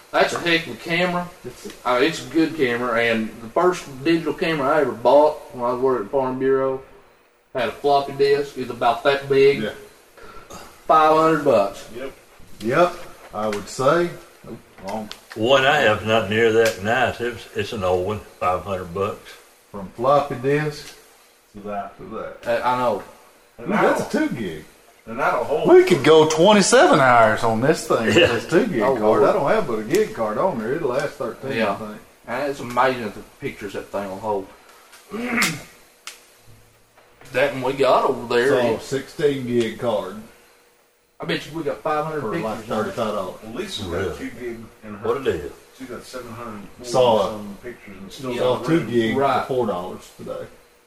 That's a heck of a camera. It's a good camera, and the first digital camera I ever bought when I was working at Farm Bureau had a floppy disk. It's about that big. Yeah. $500. Yep. I would say. Wrong. One I have not near that nice. It's an old one, $500. From floppy disk to that. I know. Ooh, that's a 2 gig. And that'll hold. We could go 27 hours on this thing with Yeah. this 2 gig Oh, card. Lord. I don't have but a gig card on there. It'll last 13, Yeah. I think. And it's amazing the pictures that thing will hold. That one we got over there. So 16 gig card I bet you we got 500 for like pictures on it. $35. Well, Lisa's got Really? 2 gig in her. What it is? She's got 740 Saw it. some pictures and still Yeah. So got 2 room. gig Right. for $4 today.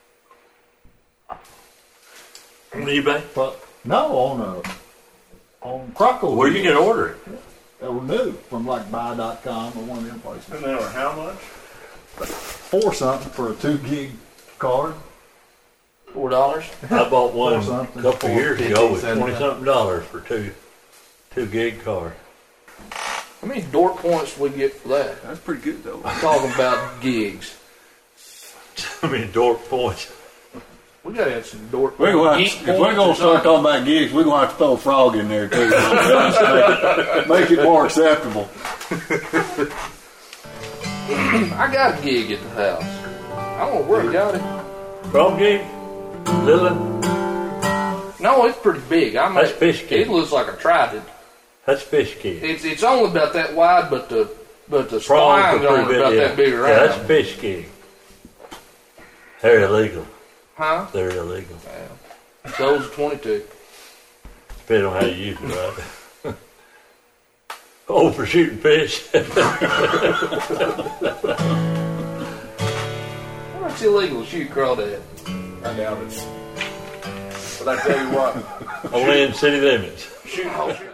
On eBay? But no, on Croco. Where you can order it? Or new from like buy.com or one of them places. And they were how much? 4 something for a 2 gig card. $4. I bought one Or a something. couple of years ago with $4.50, $20-something for two gig card. How many dork points we get for that? That's pretty good though. I'm talking about gigs. I mean, dork points. We gotta have some dork We're gonna geek if we're points gonna or start something. talking about gigs, we're gonna have to throw a frog in there too. make it more acceptable. I got a gig at the house. I don't know where I got it. Frog gig? Little? No, it's pretty big. I mean, That's fish gig. It looks like a trident. That's fish gig. It's only about that wide, but the Prongs spine's are only pretty about big, that big yeah. around. Yeah, that's fish gig. They're illegal. Huh? They're illegal. Those are 22. Depending on how you use it, right? Oh, for shooting fish. Well, it's illegal to shoot crawdad. I doubt it. But I tell you what, Only in city limits. shoot